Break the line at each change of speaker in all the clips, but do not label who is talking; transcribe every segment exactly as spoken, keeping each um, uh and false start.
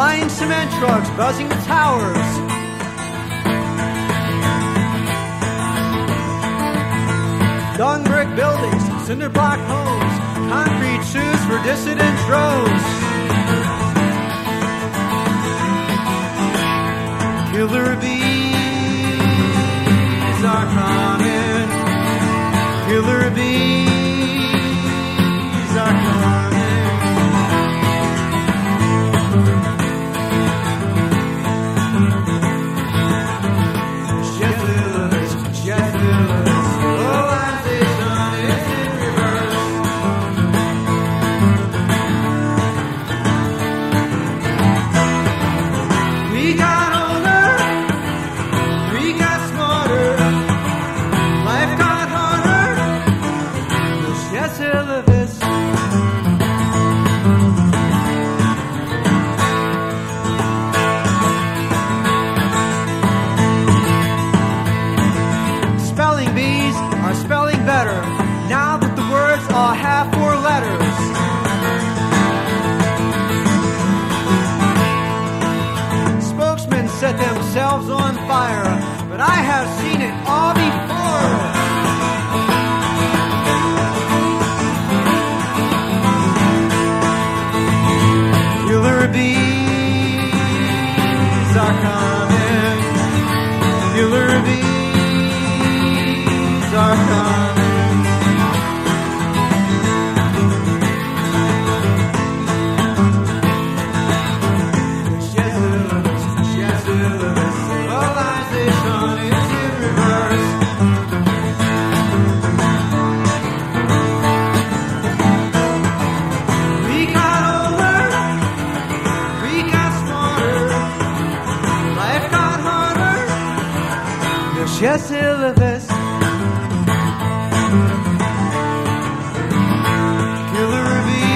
Flying cement trucks buzzing the towers. Dung brick buildings, cinder block homes, concrete shoes for dissident droves. Killer bees are coming. Killer bees are coming. Spelling bees are spelling better now that the words all have four letters. Spokesmen set themselves on fire, but I have seen it all before. Killer bees are coming. Killer bees are coming. Yes, yes, civilization is in reverse. We got older, we got smarter, life got harder. Yes, yes, Killer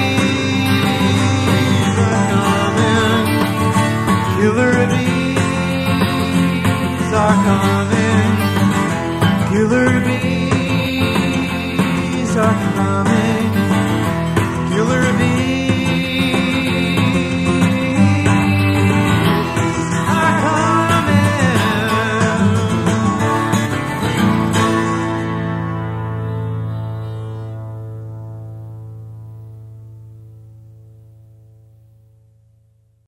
bees are coming. Killer bees are coming.